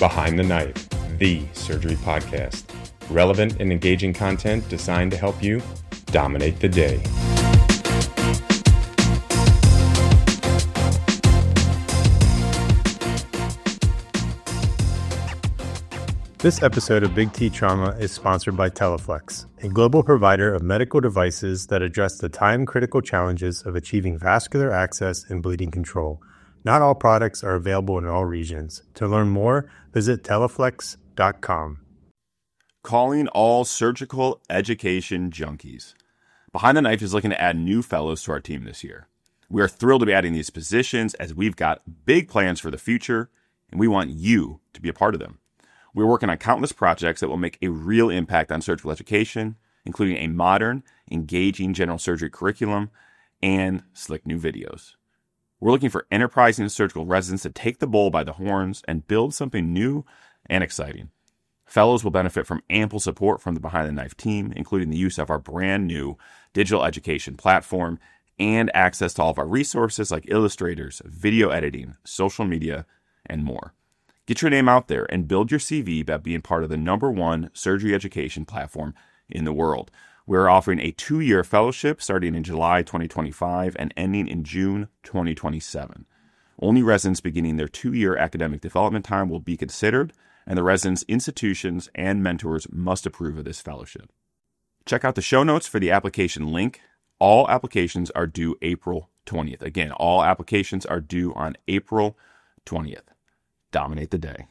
Behind the Knife, the surgery podcast. Relevant and engaging content designed to help you dominate the day. This episode of Big T Trauma is sponsored by Teleflex, a global provider of medical devices that address the time-critical challenges of achieving vascular access and bleeding control. Not all products are available in all regions. To learn more, visit teleflex.com. Calling all surgical education junkies. Behind the Knife is looking to add new fellows to our team this year. We are thrilled to be adding these positions as we've got big plans for the future, and we want you to be a part of them. We're working on countless projects that will make a real impact on surgical education, including a modern, engaging general surgery curriculum and slick new videos. We're looking for enterprising surgical residents to take the bull by the horns and build something new and exciting. Fellows will benefit from ample support from the Behind the Knife team, including the use of our brand new digital education platform and access to all of our resources like illustrators, video editing, social media, and more. Get your name out there and build your CV by being part of the #1 surgery education platform in the world. We're offering a 2-year fellowship starting in July 2025 and ending in June 2027. Only residents beginning their 2-year academic development time will be considered, and the residents' institutions and mentors must approve of this fellowship. Check out the show notes for the application link. All applications are due April 20th. Again, all applications are due on April 20th. Dominate the day.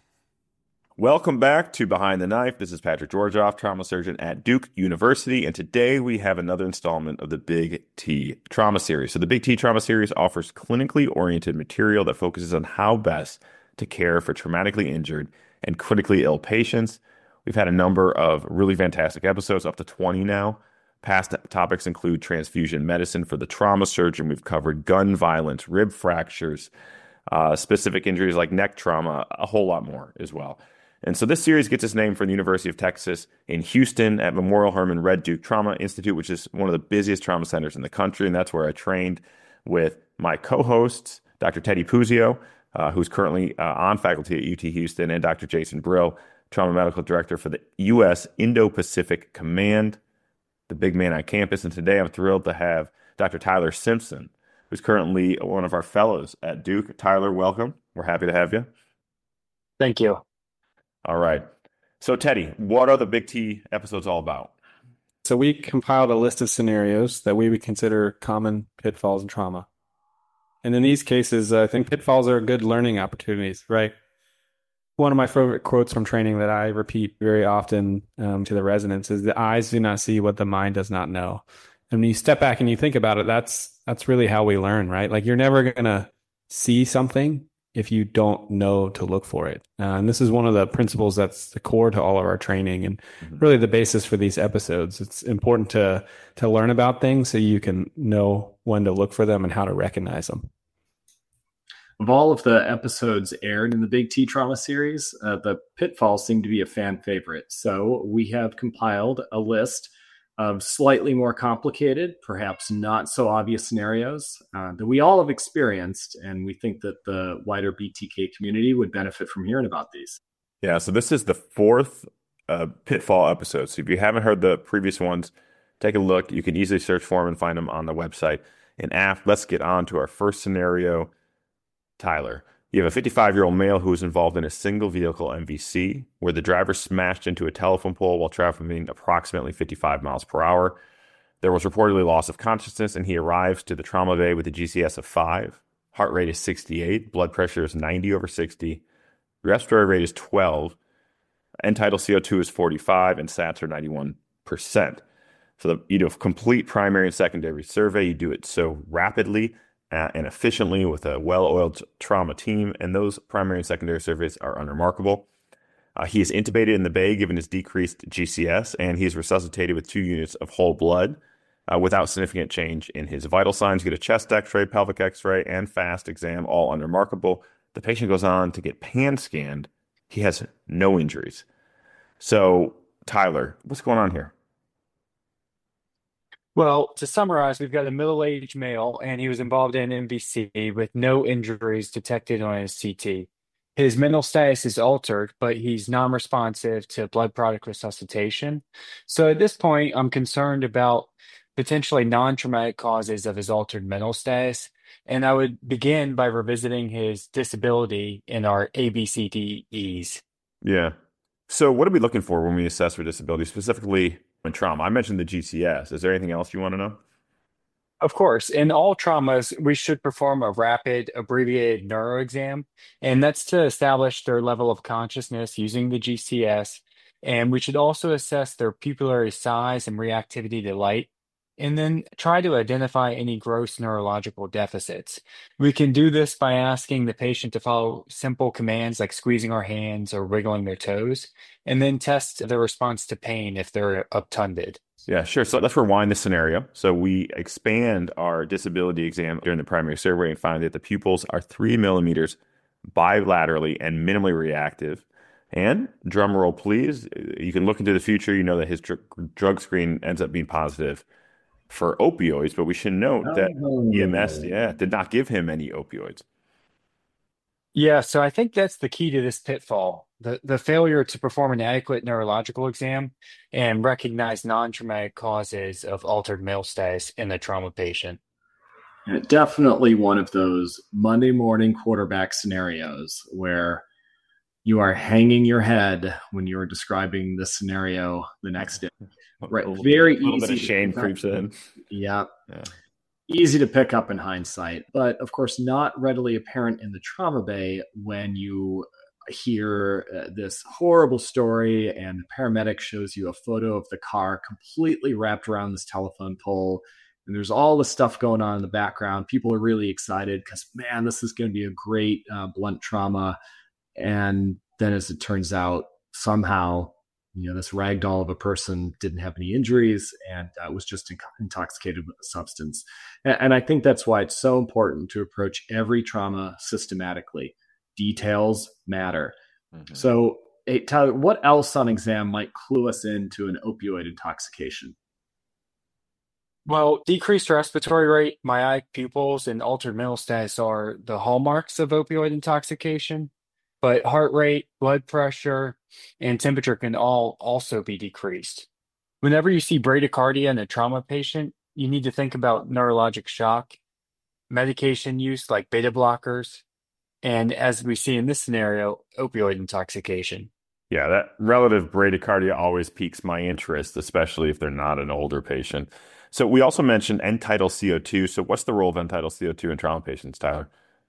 Welcome back to Behind the Knife. This is Patrick Georgioff, trauma surgeon at Duke University, and today we have another installment of the Big T Trauma Series. So the Big T Trauma Series offers clinically oriented material that focuses on how best to care for traumatically injured and critically ill patients. We've had a number of really fantastic episodes, up to 20 now. Past topics include transfusion medicine for the trauma surgeon. We've covered gun violence, rib fractures, specific injuries like neck trauma, a whole lot more as well. And so this series gets its name from the University of Texas in Houston at Memorial Hermann Red Duke Trauma Institute, which is one of the busiest trauma centers in the country. And that's where I trained with my co-hosts, Dr. Teddy Puzio, who's currently on faculty at UT Houston, and Dr. Jason Brill, Trauma Medical Director for the U.S. Indo-Pacific Command, the big man on campus. And today I'm thrilled to have Dr. Tyler Simpson, who's currently one of our fellows at Duke. Tyler, welcome. We're happy to have you. Thank you. All right. So, Teddy, what are the Big T episodes all about? So we compiled a list of scenarios that we would consider common pitfalls in trauma. And in these cases, I think pitfalls are good learning opportunities, right? One of my favorite quotes from training that I repeat very often to the residents is, "The eyes do not see what the mind does not know." And when you step back and you think about it, that's really how we learn, right? Like, you're never going to see something if you don't know to look for it. And this is one of the principles that's the core to all of our training and really the basis for these episodes. It's important to learn about things so you can know when to look for them and how to recognize them. Of all of the episodes aired in the Big T Trauma series, the pitfalls seem to be a fan favorite. So we have compiled a list of slightly more complicated, perhaps not so obvious scenarios that we all have experienced, and we think that the wider BTK community would benefit from hearing about these. Yeah, so this is the 4th pitfall episode. So if you haven't heard the previous ones, take a look. You can easily search for them and find them on the website. And let's get on to our first scenario. Tyler, you have a 55-year-old male who was involved in a single vehicle MVC where the driver smashed into a telephone pole while traveling approximately 55 miles per hour. There was reportedly loss of consciousness, and he arrives to the trauma bay with a GCS of 5. Heart rate is 68. Blood pressure is 90/60. Respiratory rate is 12. End-tidal CO2 is 45, and SATs are 91%. So you do a complete primary and secondary survey. You do it so rapidly and efficiently with a well-oiled trauma team, and those primary and secondary surveys are unremarkable. He is intubated in the bay given his decreased GCS, and he is resuscitated with 2 units of whole blood without significant change in his vital signs. You get a chest x-ray, pelvic x-ray, and fast exam, all unremarkable. The patient goes on to get pan scanned. He has no injuries. So, Tyler, what's going on here? Well, to summarize, we've got a middle-aged male, and he was involved in MVC with no injuries detected on his CT. His mental status is altered, but he's non-responsive to blood product resuscitation. So at this point, I'm concerned about potentially non-traumatic causes of his altered mental status. And I would begin by revisiting his disability in our ABCDEs. Yeah. So what are we looking for when we assess for disability, specifically in trauma? I mentioned the GCS. Is there anything else you want to know? Of course, in all traumas, we should perform a rapid abbreviated neuro exam, and that's to establish their level of consciousness using the GCS. And we should also assess their pupillary size and reactivity to light, and then try to identify any gross neurological deficits. We can do this by asking the patient to follow simple commands like squeezing our hands or wiggling their toes, and then test their response to pain if they're obtunded. Yeah, sure. So let's rewind the scenario. So we expand our disability exam during the primary survey and find that the pupils are 3 millimeters bilaterally and minimally reactive. And drum roll, please. You can look into the future. You know that his drug screen ends up being positive for opioids, but we should note that EMS, did not give him any opioids. Yeah, so I think that's the key to this pitfall. The failure to perform an adequate neurological exam and recognize non-traumatic causes of altered mental status in the trauma patient. Definitely one of those Monday morning quarterback scenarios where you are hanging your head when you're describing the scenario the next day. Right. Very easy. A little bit of shame creeps in. Yeah. Easy to pick up in hindsight, but of course not readily apparent in the trauma bay when you hear this horrible story and the paramedic shows you a photo of the car completely wrapped around this telephone pole. And there's all this stuff going on in the background. People are really excited because, man, this is going to be a great blunt trauma. And then as it turns out, somehow, this ragdoll of a person didn't have any injuries and was just intoxicated with a substance. And I think that's why it's so important to approach every trauma systematically. Details matter. Mm-hmm. So, hey, Tyler, what else on exam might clue us into an opioid intoxication? Well, decreased respiratory rate, myopic pupils, and altered mental status are the hallmarks of opioid intoxication. But heart rate, blood pressure, and temperature can all also be decreased. Whenever you see bradycardia in a trauma patient, you need to think about neurologic shock, medication use like beta blockers, and as we see in this scenario, opioid intoxication. Yeah, that relative bradycardia always piques my interest, especially if they're not an older patient. So we also mentioned end-tidal CO2. So what's the role of end-tidal CO2 in trauma patients, Tyler?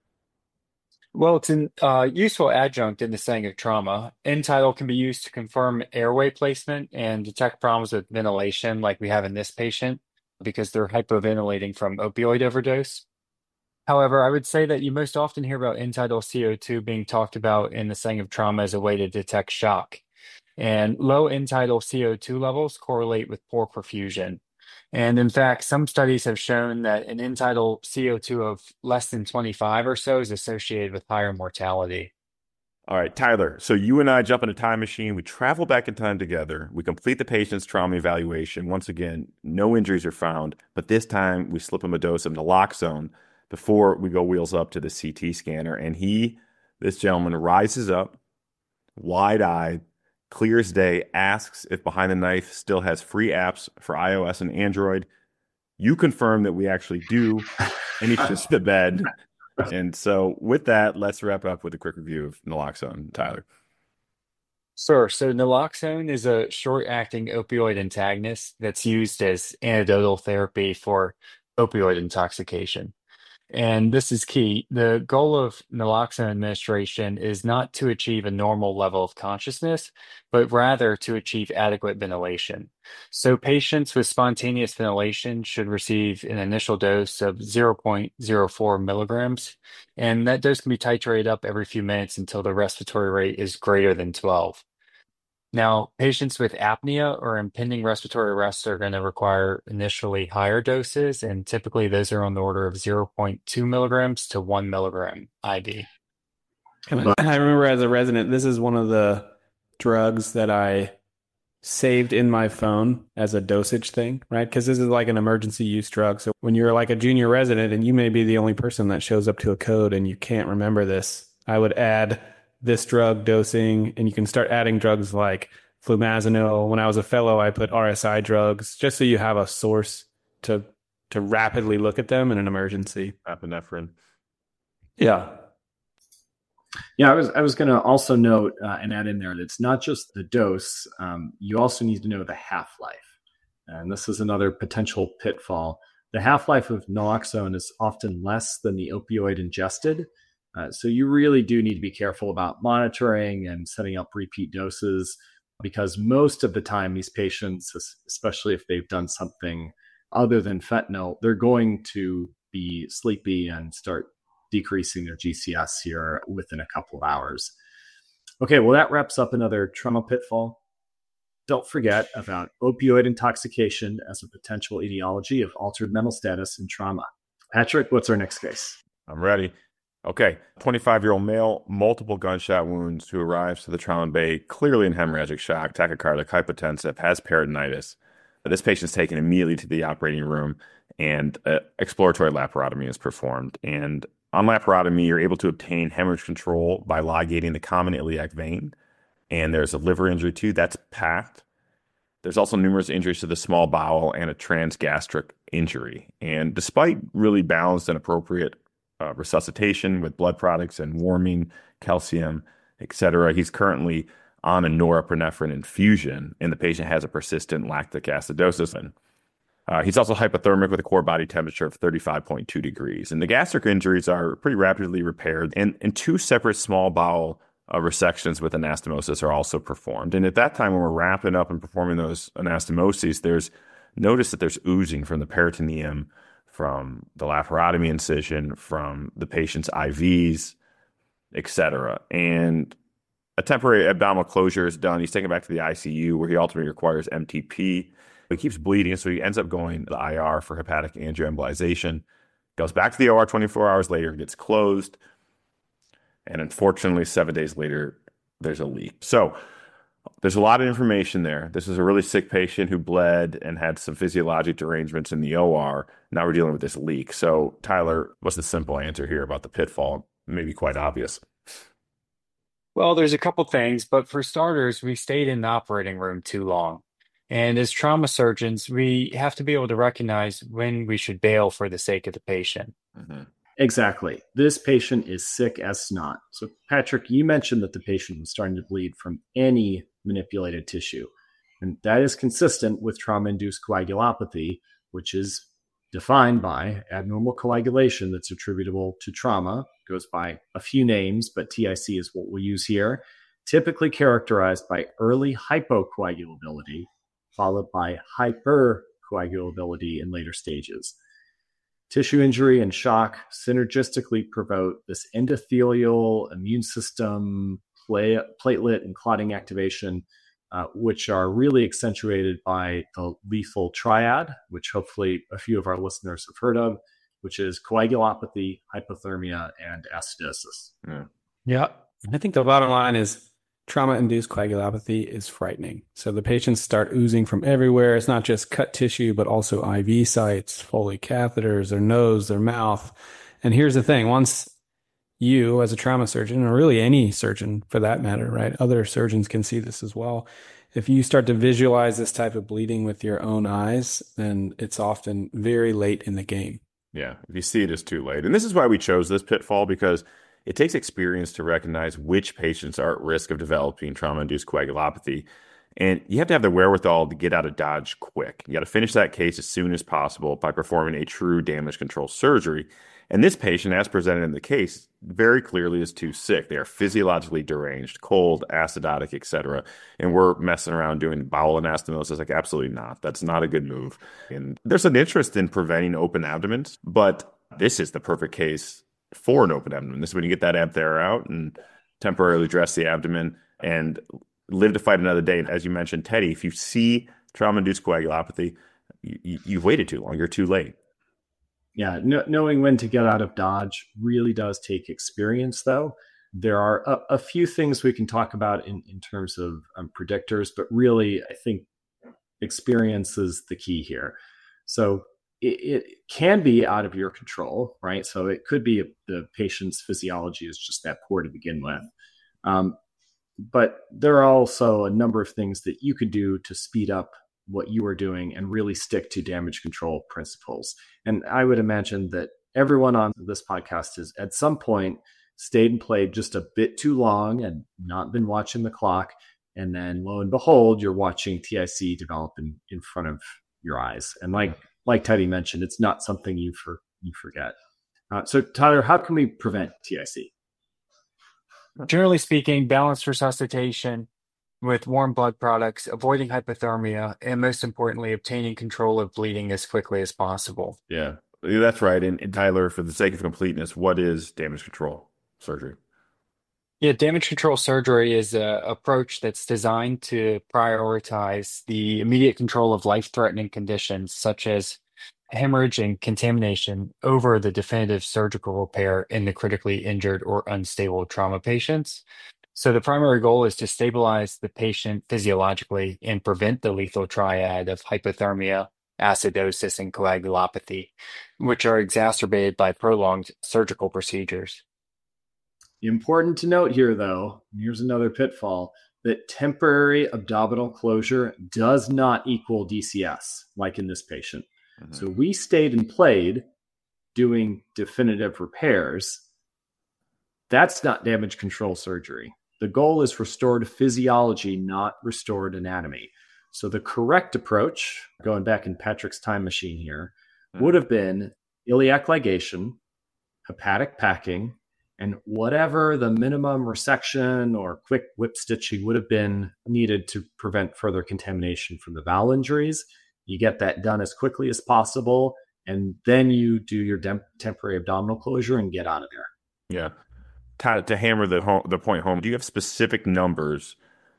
Well, it's a useful adjunct in the setting of trauma. End-tidal can be used to confirm airway placement and detect problems with ventilation like we have in this patient because they're hypoventilating from opioid overdose. However, I would say that you most often hear about end-tidal CO2 being talked about in the setting of trauma as a way to detect shock. And low end-tidal CO2 levels correlate with poor perfusion. And in fact, some studies have shown that an end-tidal CO2 of less than 25 or so is associated with higher mortality. All right, Tyler. So you and I jump in a time machine. We travel back in time together. We complete the patient's trauma evaluation. Once again, no injuries are found, but this time we slip him a dose of naloxone before we go wheels up to the CT scanner. And this gentleman rises up, wide-eyed, clear as day, asks if Behind the Knife still has free apps for iOS and Android. You confirm that we actually do, and he shits the bed. And so with that, let's wrap up with a quick review of naloxone, Tyler. Sure. So naloxone is a short-acting opioid antagonist that's used as antidotal therapy for opioid intoxication. And this is key. The goal of naloxone administration is not to achieve a normal level of consciousness, but rather to achieve adequate ventilation. So patients with spontaneous ventilation should receive an initial dose of 0.04 milligrams, and that dose can be titrated up every few minutes until the respiratory rate is greater than 12. Now, patients with apnea or impending respiratory arrest are going to require initially higher doses, and typically those are on the order of 0.2 milligrams to 1 milligram IV. I remember as a resident, this is one of the drugs that I saved in my phone as a dosage thing, right? Because this is like an emergency use drug. So when you're like a junior resident and you may be the only person that shows up to a code and you can't remember this, I would add this drug dosing, and you can start adding drugs like flumazenil. When I was a fellow, I put RSI drugs just so you have a source to rapidly look at them in an emergency. Epinephrine. Yeah. Yeah, I was going to also note and add in there that it's not just the dose. You also need to know the half-life. And this is another potential pitfall. The half-life of naloxone is often less than the opioid ingested. So you really do need to be careful about monitoring and setting up repeat doses, because most of the time these patients, especially if they've done something other than fentanyl, they're going to be sleepy and start decreasing their GCS here within a couple of hours. Okay, well, that wraps up another trauma pitfall. Don't forget about opioid intoxication as a potential etiology of altered mental status in trauma. Patrick, what's our next case? I'm ready. Okay, 25-year-old male, multiple gunshot wounds, who arrives to the trauma bay clearly in hemorrhagic shock, tachycardic, hypotensive, has peritonitis. This patient's taken immediately to the operating room, and exploratory laparotomy is performed. And on laparotomy, you're able to obtain hemorrhage control by ligating the common iliac vein. And there's a liver injury too, that's packed. There's also numerous injuries to the small bowel and a transgastric injury. And despite really balanced and appropriate resuscitation with blood products and warming, calcium, etc., he's currently on a norepinephrine infusion, and the patient has a persistent lactic acidosis. He's also hypothermic with a core body temperature of 35.2 degrees. And the gastric injuries are pretty rapidly repaired, and two separate small bowel resections with anastomosis are also performed. And at that time, when we're wrapping up and performing those anastomoses, notice that there's oozing from the peritoneum, from the laparotomy incision, from the patient's IVs, etc. And a temporary abdominal closure is done. He's taken back to the ICU, where he ultimately requires MTP. He keeps bleeding, so he ends up going to the IR for hepatic angioembolization. Goes back to the OR 24 hours later, gets closed. And unfortunately, 7 days later, there's a leak. So there's a lot of information there. This is a really sick patient who bled and had some physiologic derangements in the OR. Now we're dealing with this leak. So Tyler, what's the simple answer here about the pitfall? Maybe quite obvious. Well, there's a couple things, but for starters, we stayed in the operating room too long. And as trauma surgeons, we have to be able to recognize when we should bail for the sake of the patient. Mm-hmm. Exactly. This patient is sick as snot. So, Patrick, you mentioned that the patient was starting to bleed from any manipulated tissue. And that is consistent with trauma-induced coagulopathy, which is defined by abnormal coagulation that's attributable to trauma. It goes by a few names, but TIC is what we'll use here. Typically characterized by early hypocoagulability, followed by hypercoagulability in later stages. Tissue injury and shock synergistically promote this endothelial, immune system, platelet, and clotting activation, which are really accentuated by the lethal triad, which hopefully a few of our listeners have heard of, which is coagulopathy, hypothermia, and acidosis. Yeah. I think the bottom line is trauma-induced coagulopathy is frightening. So the patients start oozing from everywhere. It's not just cut tissue, but also IV sites, Foley catheters, their nose, their mouth. And here's the thing. Once you, as a trauma surgeon, or really any surgeon for that matter, right? Other surgeons can see this as well. If you start to visualize this type of bleeding with your own eyes, then it's often very late in the game. Yeah, if you see it, it's too late. And this is why we chose this pitfall, because it takes experience to recognize which patients are at risk of developing trauma-induced coagulopathy. And you have to have the wherewithal to get out of Dodge quick. You got to finish that case as soon as possible by performing a true damage control surgery. And this patient, as presented in the case, very clearly is too sick. They are physiologically deranged, cold, acidotic, etc. And we're messing around doing bowel anastomosis. Like, absolutely not. That's not a good move. And there's an interest in preventing open abdomens, but this is the perfect case for an open abdomen. This is when you get that abthera out and temporarily dress the abdomen and live to fight another day. And as you mentioned, Teddy, if you see trauma-induced coagulopathy, you've waited too long. You're too late. Yeah, knowing when to get out of Dodge really does take experience, though. There are a few things we can talk about in terms of predictors, but really, I think experience is the key here. So it can be out of your control, right? So it could be the patient's physiology is just that poor to begin with. But there are also a number of things that you could do to speed up what you are doing and really stick to damage control principles. And I would imagine that everyone on this podcast has at some point stayed and played just a bit too long and not been watching the clock. And then lo and behold, you're watching TIC develop in front of your eyes. And like Teddy mentioned, it's not something you forget. So Tyler, how can we prevent TIC? Generally speaking, balanced resuscitation with warm blood products, avoiding hypothermia, and most importantly, obtaining control of bleeding as quickly as possible. Yeah, that's right. And Tyler, for the sake of completeness, what is damage control surgery? Yeah, damage control surgery is an approach that's designed to prioritize the immediate control of life-threatening conditions such as hemorrhage and contamination over the definitive surgical repair in the critically injured or unstable trauma patients. So the primary goal is to stabilize the patient physiologically and prevent the lethal triad of hypothermia, acidosis, and coagulopathy, which are exacerbated by prolonged surgical procedures. Important to note here, though, here's another pitfall, that temporary abdominal closure does not equal DCS, like in this patient. Mm-hmm. So we stayed and played doing definitive repairs. That's not damage control surgery. The goal is restored physiology, not restored anatomy. So the correct approach, going back in Patrick's time machine here, would have been iliac ligation, hepatic packing, and whatever the minimum resection or quick whip stitching would have been needed to prevent further contamination from the bowel injuries. You get that done as quickly as possible, and then you do your temporary abdominal closure and get out of there. Yeah. To hammer the point home, do you have specific numbers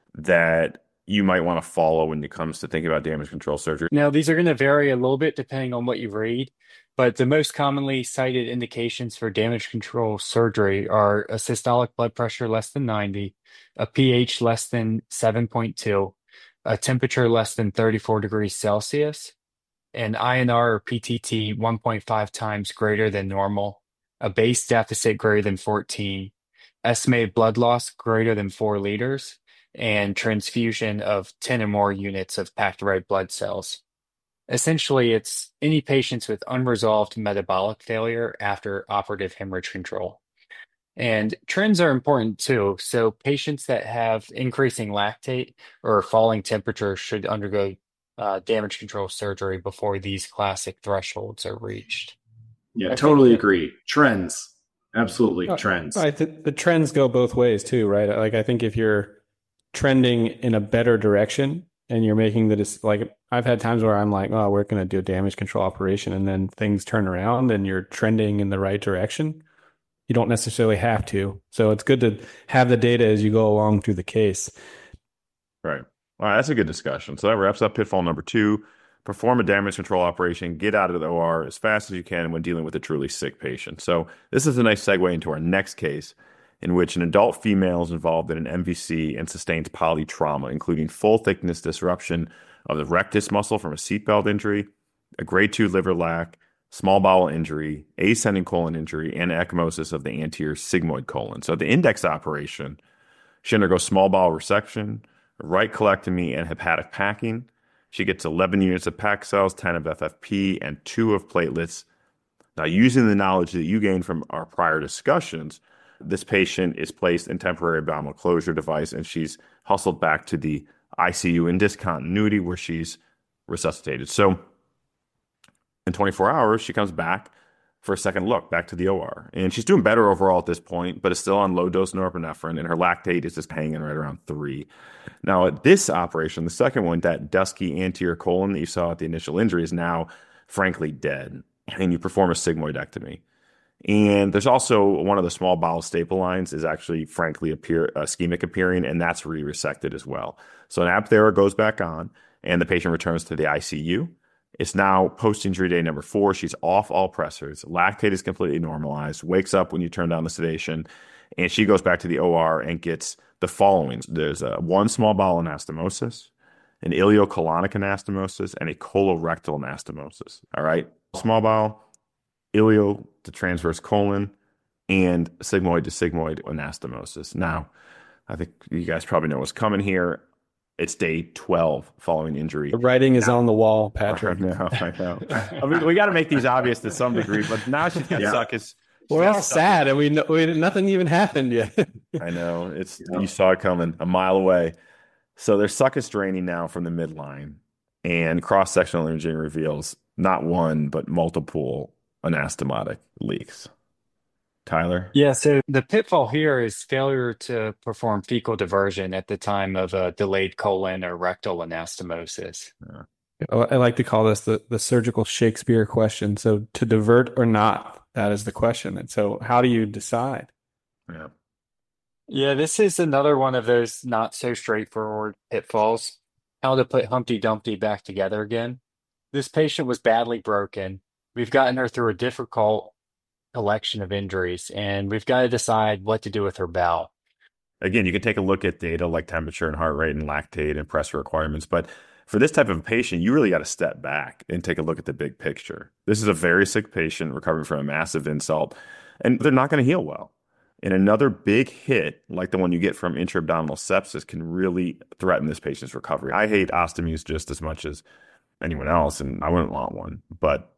that you might want to follow when it comes to thinking about damage control surgery? Now, these are going to vary a little bit depending on what you read, but the most commonly cited indications for damage control surgery are a systolic blood pressure less than 90, a pH less than 7.2, a temperature less than 34 degrees Celsius, an INR or PTT 1.5 times greater than normal, a base deficit greater than 14, estimated blood loss greater than 4 liters, and transfusion of 10 or more units of packed red blood cells. Essentially, it's any patients with unresolved metabolic failure after operative hemorrhage control. And trends are important too. So patients that have increasing lactate or falling temperature should undergo damage control surgery before these classic thresholds are reached. Yeah, totally agree. Trends. Absolutely, trends. The trends go both ways too, right? Like I think if you're trending in a better direction and you're making I've had times where I'm like, oh, we're going to do a damage control operation, and then things turn around and you're trending in the right direction. You don't necessarily have to. So it's good to have the data as you go along through the case. Right. All right, that's a good discussion. So that wraps up pitfall number 2. Perform a damage control operation, get out of the OR as fast as you can when dealing with a truly sick patient. So this is a nice segue into our next case, in which an adult female is involved in an MVC and sustains polytrauma, including full thickness disruption of the rectus muscle from a seatbelt injury, a grade 2 liver lac, small bowel injury, ascending colon injury, and ecchymosis of the anterior sigmoid colon. So the index operation, she undergoes small bowel resection, right colectomy, and hepatic packing. She gets 11 units of packed cells, 10 of FFP, and 2 of platelets. Now, using the knowledge that you gained from our prior discussions, this patient is placed in temporary abdominal closure device, and she's hustled back to the ICU in discontinuity where she's resuscitated. So in 24 hours, she comes back for a second look, back to the OR. And she's doing better overall at this point, but is still on low-dose norepinephrine, and her lactate is just hanging right around 3. Now, at this operation, the second one, that dusky anterior colon that you saw at the initial injury is now, frankly, dead, and you perform a sigmoidectomy. And there's also one of the small bowel staple lines is actually, frankly, ischemic appearing, and that's re-resected as well. So an Apthera goes back on, and the patient returns to the ICU. It's now post-injury day number 4. She's off all pressors. Lactate is completely normalized, wakes up when you turn down the sedation, and she goes back to the OR and gets the following. There's one small bowel anastomosis, an ileocolonic anastomosis, and a colorectal anastomosis. All right? Small bowel, ileo to transverse colon, and sigmoid to sigmoid anastomosis. Now, I think you guys probably know what's coming here. It's day 12 following injury. The writing is Now- on the wall, I Patrick. know, I know. I mean, we got to make these obvious to some degree, but now she's got Yeah. succus. We're all sad, and nothing even happened yet. I know. It's Yeah. You saw it coming a mile away. So there's succus draining now from the midline, and cross-sectional imaging reveals not one, but multiple anastomotic leaks. Tyler? Yeah, so the pitfall here is failure to perform fecal diversion at the time of a delayed colon or rectal anastomosis. I like to call this the surgical Shakespeare question. So to divert or not, that is the question. And so how do you decide? Yeah. Yeah, this is another one of those not so straightforward pitfalls. How to put Humpty Dumpty back together again. This patient was badly broken. We've gotten her through a difficult collection of injuries, and we've got to decide what to do with her bowel. Again, you can take a look at data like temperature and heart rate and lactate and pressure requirements, but for this type of a patient, you really got to step back and take a look at the big picture. This is a very sick patient recovering from a massive insult, and they're not going to heal well. And another big hit, like the one you get from intra-abdominal sepsis, can really threaten this patient's recovery. I hate ostomies just as much as anyone else, and I wouldn't want one, but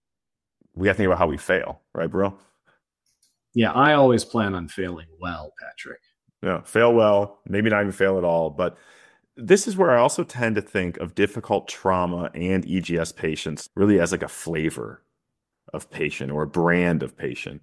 we got to think about how we fail, right, bro? Yeah, I always plan on failing well, Patrick. Yeah, fail well, maybe not even fail at all. But this is where I also tend to think of difficult trauma and EGS patients really as like a flavor of patient or a brand of patient.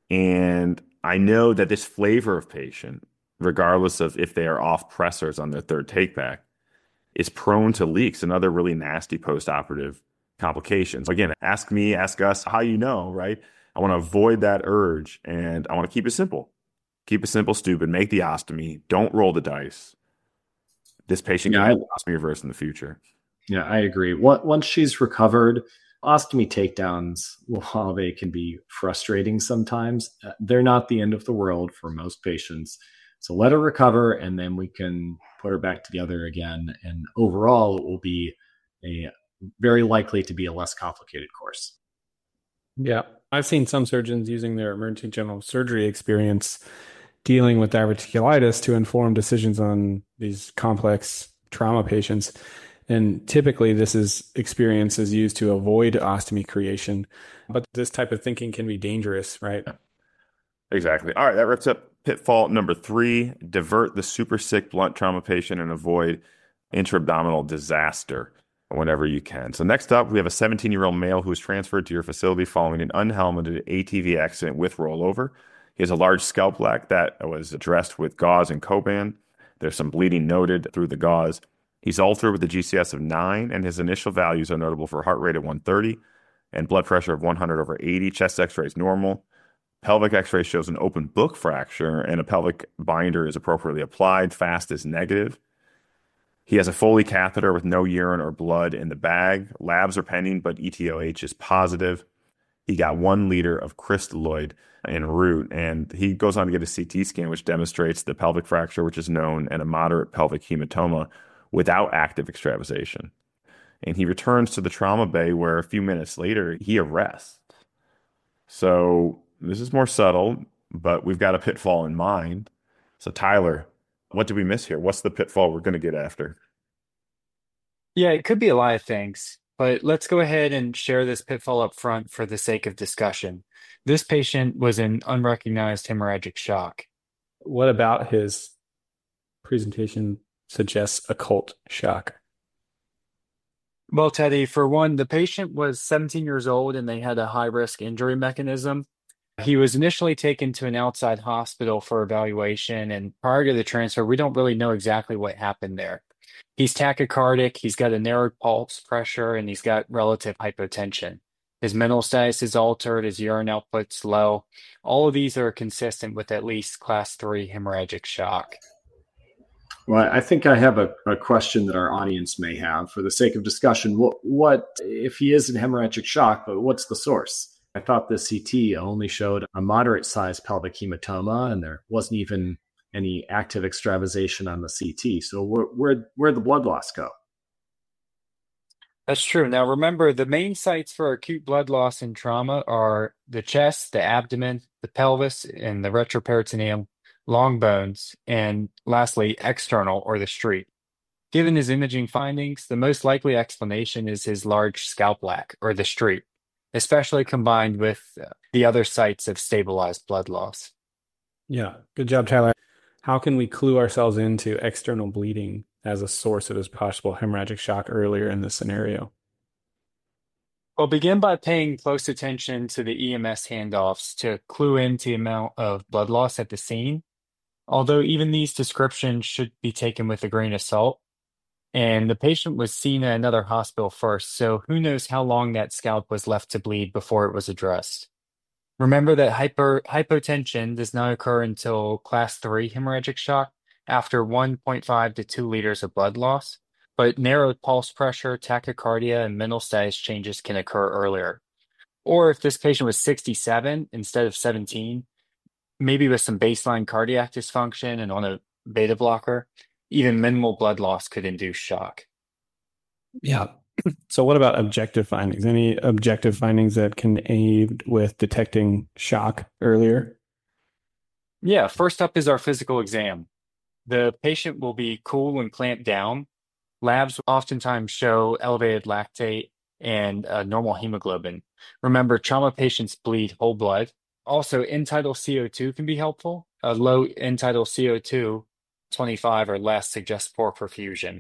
And I know that this flavor of patient, regardless of if they are off pressors on their third takeback, is prone to leaks and other really nasty postoperative complications. Again, ask me, ask us how you know, right? I want to avoid that urge, and I want to keep it simple. Keep it simple, stupid. Make the ostomy. Don't roll the dice. This patient Yeah, can be ostomy reversed in the future. Yeah, I agree. Once she's recovered, ostomy takedowns, while they can be frustrating sometimes, they're not the end of the world for most patients. So let her recover, and then we can put her back together again. And overall, it will be a very likely to be a less complicated course. Yeah. I've seen some surgeons using their emergency general surgery experience dealing with diverticulitis to inform decisions on these complex trauma patients. And typically this experience is used to avoid ostomy creation. But this type of thinking can be dangerous, right? Exactly. All right, that wraps up pitfall number 3. Divert the super sick blunt trauma patient and avoid intra-abdominal disaster whenever you can. So next up, we have a 17-year-old male who was transferred to your facility following an unhelmeted ATV accident with rollover. He has a large scalp lac that was addressed with gauze and Coban. There's some bleeding noted through the gauze. He's altered with a GCS of 9, and his initial values are notable for heart rate of 130 and blood pressure of 100/80. Chest x-ray is normal. Pelvic x-ray shows an open book fracture, and a pelvic binder is appropriately applied. FAST is negative. He has a Foley catheter with no urine or blood in the bag. Labs are pending, but ETOH is positive. He got 1 liter of crystalloid en route, and he goes on to get a CT scan, which demonstrates the pelvic fracture, which is known, and a moderate pelvic hematoma without active extravasation. And he returns to the trauma bay where a few minutes later, he arrests. So this is more subtle, but we've got a pitfall in mind. So Tyler, what did we miss here? What's the pitfall we're going to get after? Yeah, it could be a lot of things, but let's go ahead and share this pitfall up front for the sake of discussion. This patient was in unrecognized hemorrhagic shock. What about his presentation suggests occult shock? Well, Teddy, for one, the patient was 17 years old and they had a high-risk injury mechanism. He was initially taken to an outside hospital for evaluation, and prior to the transfer, we don't really know exactly what happened there. He's tachycardic, he's got a narrowed pulse pressure, and he's got relative hypotension. His mental status is altered, his urine output's low. All of these are consistent with at least class 3 hemorrhagic shock. Well, I think I have a question that our audience may have for the sake of discussion. What if he is in hemorrhagic shock, but what's the source? I thought the CT only showed a moderate-sized pelvic hematoma, and there wasn't even any active extravasation on the CT. So where'd the blood loss go? That's true. Now, remember, the main sites for acute blood loss and trauma are the chest, the abdomen, the pelvis, and the retroperitoneum, long bones, and lastly, external or the street. Given his imaging findings, the most likely explanation is his large scalp lac or the street, especially combined with the other sites of stabilized blood loss. Yeah, good job, Tyler. How can we clue ourselves into external bleeding as a source of his possible hemorrhagic shock earlier in this scenario? Well, begin by paying close attention to the EMS handoffs to clue into the amount of blood loss at the scene. Although even these descriptions should be taken with a grain of salt. And the patient was seen at another hospital first, so who knows how long that scalp was left to bleed before it was addressed. Remember that hypotension does not occur until class 3 hemorrhagic shock after 1.5 to 2 liters of blood loss, but narrowed pulse pressure, tachycardia, and mental status changes can occur earlier. Or if this patient was 67 instead of 17, maybe with some baseline cardiac dysfunction and on a beta blocker, even minimal blood loss could induce shock. Yeah. So what about objective findings? Any objective findings that can aid with detecting shock earlier? Yeah, first up is our physical exam. The patient will be cool and clamped down. Labs oftentimes show elevated lactate and normal hemoglobin. Remember, trauma patients bleed whole blood. Also, end-tidal CO2 can be helpful. A low end-tidal CO2, 25 or less, suggests poor perfusion.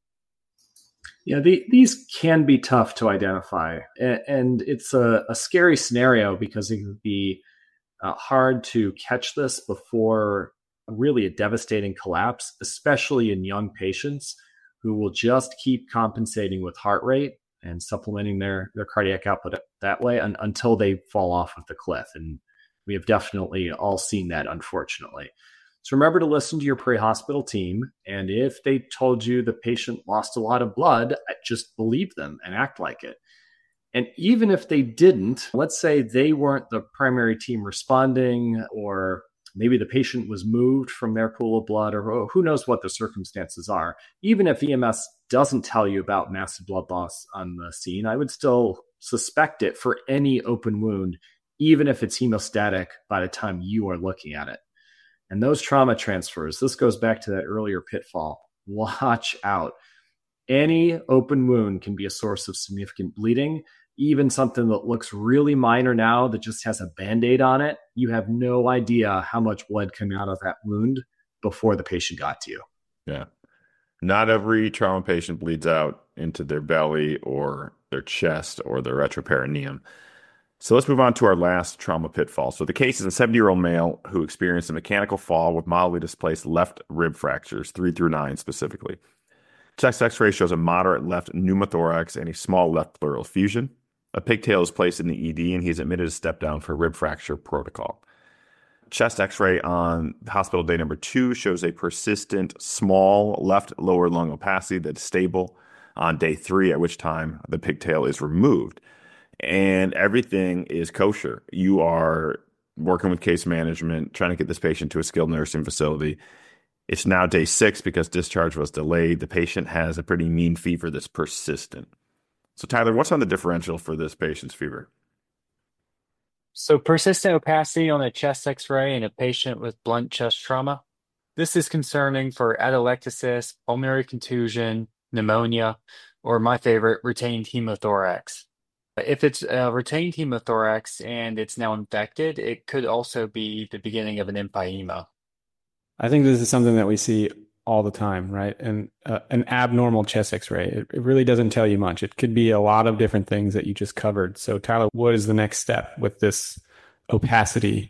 Yeah, these can be tough to identify. And it's a scary scenario because it can be hard to catch this before really a devastating collapse, especially in young patients who will just keep compensating with heart rate and supplementing their cardiac output that way until they fall off of the cliff. And we have definitely all seen that, unfortunately. So remember to listen to your pre-hospital team. And if they told you the patient lost a lot of blood, just believe them and act like it. And even if they didn't, let's say they weren't the primary team responding, or maybe the patient was moved from their pool of blood, or who knows what the circumstances are. Even if EMS doesn't tell you about massive blood loss on the scene, I would still suspect it for any open wound, even if it's hemostatic by the time you are looking at it. And those trauma transfers, this goes back to that earlier pitfall. Watch out. Any open wound can be a source of significant bleeding. Even something that looks really minor now that just has a Band-Aid on it, you have no idea how much blood came out of that wound before the patient got to you. Yeah. Not every trauma patient bleeds out into their belly or their chest or their retroperitoneum. So let's move on to our last trauma pitfall. So the case is a 70-year-old male who experienced a mechanical fall with mildly displaced left rib fractures, 3 through 9 specifically. Chest X-ray shows a moderate left pneumothorax and a small left pleural effusion. A pigtail is placed in the ED, and he is admitted to step down for rib fracture protocol. Chest X-ray on hospital day number 2 shows a persistent small left lower lung opacity that is stable on day 3, at which time the pigtail is removed. And everything is kosher. You are working with case management, trying to get this patient to a skilled nursing facility. It's now day 6 because discharge was delayed. The patient has a pretty mean fever that's persistent. So Tyler, what's on the differential for this patient's fever? So persistent opacity on a chest X-ray in a patient with blunt chest trauma. This is concerning for atelectasis, pulmonary contusion, pneumonia, or my favorite, retained hemothorax. If it's a retained hemothorax and it's now infected, it could also be the beginning of an empyema. I think this is something that we see all the time, right? And an abnormal chest X-ray, it really doesn't tell you much. It could be a lot of different things that you just covered. So Tyler, what is the next step with this opacity?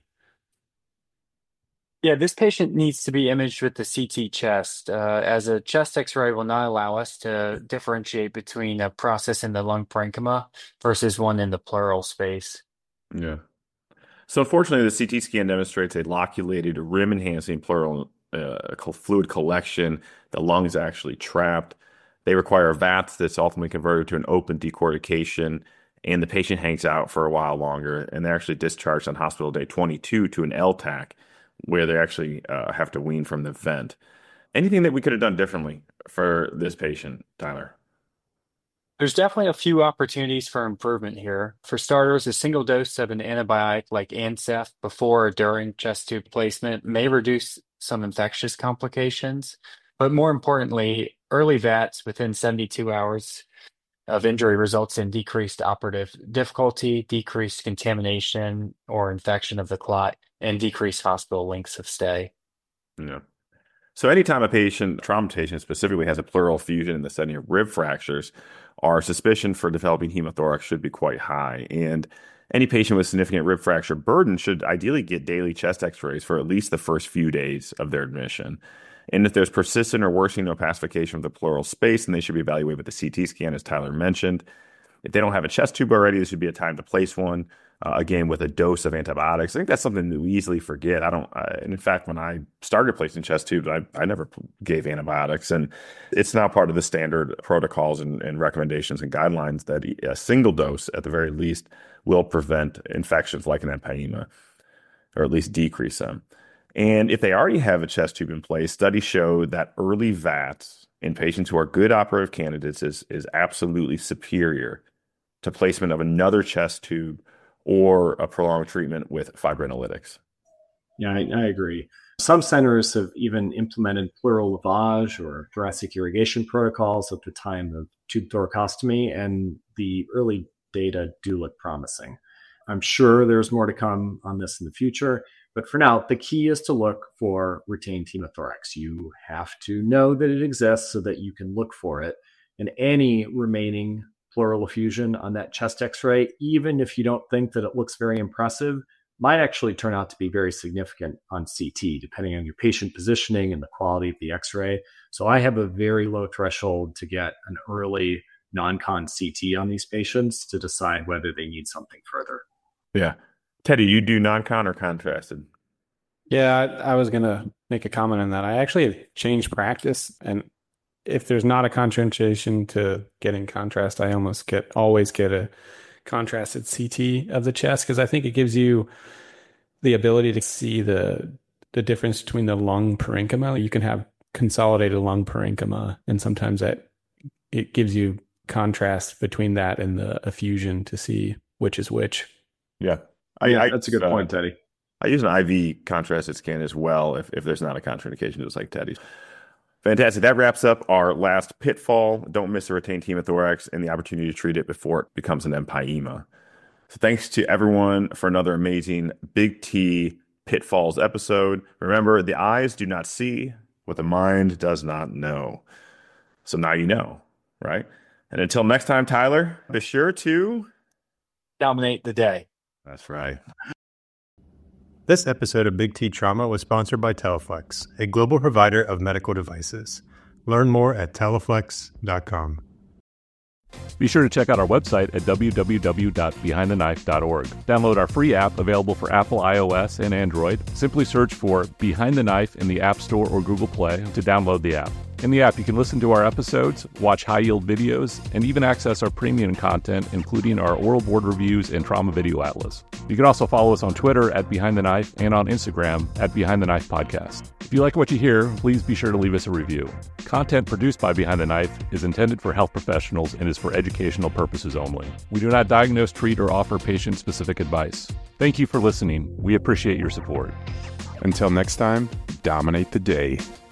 Yeah, this patient needs to be imaged with the CT chest, as a chest X-ray will not allow us to differentiate between a process in the lung parenchyma versus one in the pleural space. Yeah. So unfortunately, the CT scan demonstrates a loculated rim-enhancing pleural fluid collection. The lung is actually trapped. They require a VATS that's ultimately converted to an open decortication, and the patient hangs out for a while longer, and they're actually discharged on hospital day 22 to an LTAC, where they actually have to wean from the vent. Anything that we could have done differently for this patient, Tyler? There's definitely a few opportunities for improvement here. For starters, a single dose of an antibiotic like Ancef before or during chest tube placement may reduce some infectious complications. But more importantly, early VATS within 72 hours of injury results in decreased operative difficulty, decreased contamination or infection of the clot, and decreased hospital lengths of stay. Yeah. So anytime a trauma patient specifically has a pleural effusion in the setting of rib fractures, our suspicion for developing hemothorax should be quite high. And any patient with significant rib fracture burden should ideally get daily chest x-rays for at least the first few days of their admission. And if there's persistent or worsening opacification of the pleural space, then they should be evaluated with a CT scan, as Tyler mentioned. If they don't have a chest tube already, this would be a time to place one, again, with a dose of antibiotics. I think that's something that we easily forget. And in fact, when I started placing chest tubes, I never gave antibiotics. And it's now part of the standard protocols and recommendations and guidelines that a single dose, at the very least, will prevent infections like an empyema, or at least decrease them. And if they already have a chest tube in place, studies show that early VATS in patients who are good operative candidates is absolutely superior to placement of another chest tube or a prolonged treatment with fibrinolytics. Yeah, I agree. Some centers have even implemented pleural lavage or thoracic irrigation protocols at the time of tube thoracostomy, and the early data do look promising. I'm sure there's more to come on this in the future, but for now, the key is to look for retained hemothorax. You have to know that it exists so that you can look for it. And any remaining pleural effusion on that chest x-ray, even if you don't think that it looks very impressive, might actually turn out to be very significant on CT, depending on your patient positioning and the quality of the x-ray. So I have a very low threshold to get an early non-con CT on these patients to decide whether they need something further. Yeah. Teddy, you do non-con or contrasted? Yeah, I was going to make a comment on that. I actually changed practice, and if there's not a contraindication to getting contrast, I always get a contrasted CT of the chest, because I think it gives you the ability to see the difference between the lung parenchyma. You can have consolidated lung parenchyma, and sometimes it gives you contrast between that and the effusion to see which is which. Yeah. That's a good point, Teddy. I use an IV contrasted scan as well if there's not a contraindication, just like Teddy's. Fantastic. That wraps up our last pitfall. Don't miss a retained hemothorax and the opportunity to treat it before it becomes an empyema. So thanks to everyone for another amazing Big T Pitfalls episode. Remember, the eyes do not see what the mind does not know. So now you know, right? And until next time, Tyler, be sure to dominate the day. That's right. This episode of Big T Trauma was sponsored by Teleflex, a global provider of medical devices. Learn more at teleflex.com. Be sure to check out our website at www.behindtheknife.org. Download our free app available for Apple, iOS, and Android. Simply search for Behind the Knife in the App Store or Google Play to download the app. In the app, you can listen to our episodes, watch high-yield videos, and even access our premium content, including our oral board reviews and trauma video atlas. You can also follow us on Twitter at Behind the Knife and on Instagram at Behind the Knife Podcast. If you like what you hear, please be sure to leave us a review. Content produced by Behind the Knife is intended for health professionals and is for educational purposes only. We do not diagnose, treat, or offer patient-specific advice. Thank you for listening. We appreciate your support. Until next time, dominate the day.